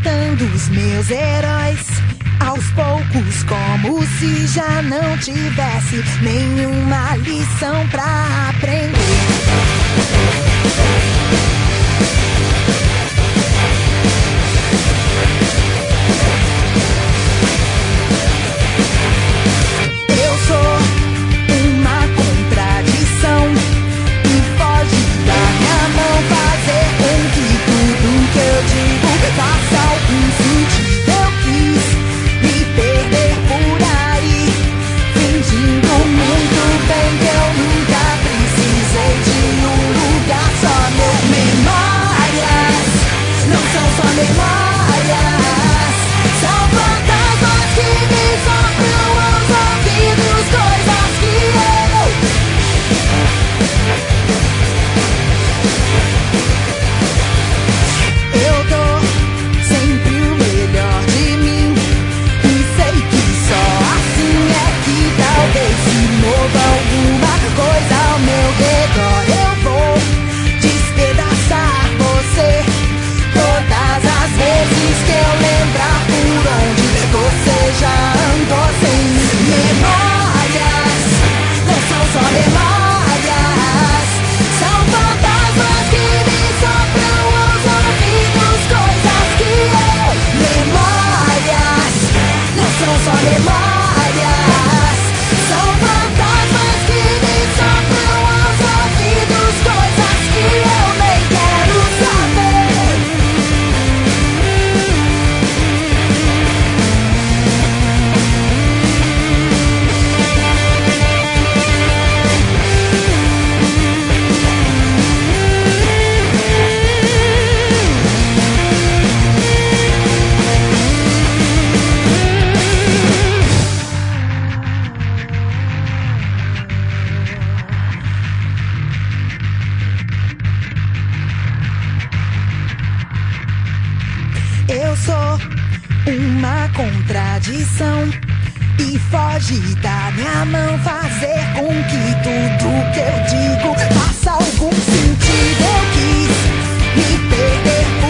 matando os meus heróis aos poucos, como se já não tivesse nenhuma lição pra aprender. Eu sou uma contradição e foge da minha mão fazer com que tudo que eu digo faça algum sentido. Eu quis me perder por aí, fingindo muito bem que eu nunca precisei de um lugar só meu. Memórias não são só memórias, são fantasmas que me sopram aos ouvidos, coisas que eu dou sempre o melhor de mim, e sei que só assim é que talvez se mova alguma coisa ao meu redor. Eu vou despedaçar você todas as vezes que eu lembrar por onde você já andou sem mim. Memórias não são só memórias, são fantasmas que me sopram aos ouvidos, coisas que eu. Memórias não são só memórias, são fantasmas que me sopram aos ouvidos, coisas que eu nem quero saber. Eu sou uma contradição e foge da minha mão fazer com que tudo que eu digo faça algum sentido. Eu quis me perder